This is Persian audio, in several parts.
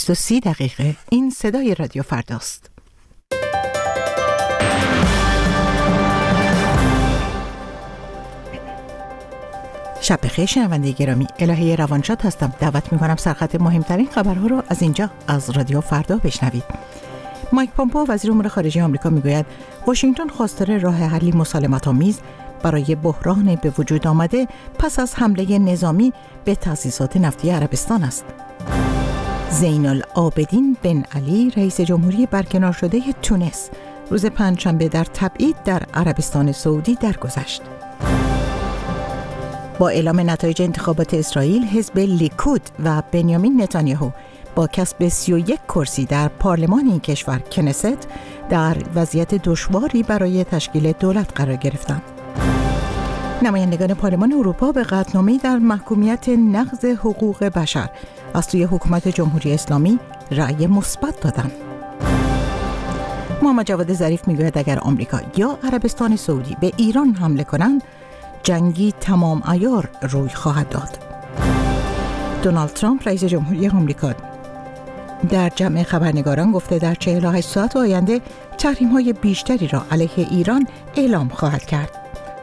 30 دقیقه این صدای رادیو فرداست. شب بخیر شنونده گرامی، الهه روانشاد هستم. دعوت می‌کنم سرخط مهمترین خبرها رو از اینجا از رادیو فردا بشنوید. مایک پومپئو وزیر امور خارجه آمریکا میگوید واشنگتن خواستار راه حلی مسالمت‌آمیز برای بحران به وجود آمده پس از حمله نظامی به تأسیسات نفتی عربستان است. زین العابدین بن علی رئیس جمهوری برکنار شده تونس روز پنجشنبه در تبعید در عربستان سعودی درگذشت. با اعلام نتایج انتخابات اسرائیل، حزب لیکود و بنیامین نتانیاهو با کسب 31 کرسی در پارلمان این کشور کنست در وضعیت دشواری برای تشکیل دولت قرار گرفتند. نمایندگان پارلمان اروپا به قطعنامه‌ای در محکومیت نقض حقوق بشر از سوی حکومت جمهوری اسلامی رأی مثبت دادند. محمد جواد ظریف میگوید اگر آمریکا یا عربستان سعودی به ایران حمله کنند، جنگی تمام عیار روی خواهد داد. دونالد ترامپ رئیس جمهوری آمریکا در جمع خبرنگاران گفته در 48 ساعت آینده تحریم‌های بیشتری را علیه ایران اعلام خواهد کرد.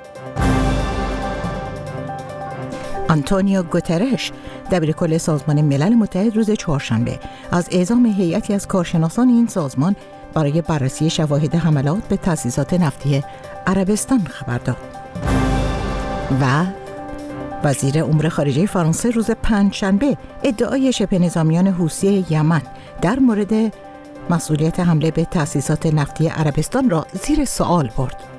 آنتونیو گوترش دبیرکل سازمان ملل متحد روز چهارشنبه از اعزام هیئتی از کارشناسان این سازمان برای بررسی شواهد حملات به تأسیسات نفتی عربستان خبر داد. و وزیر امور خارجه فرانسه روز پنجشنبه ادعای شبه نظامیان حوثی یمن در مورد مسئولیت حمله به تأسیسات نفتی عربستان را زیر سوال برد.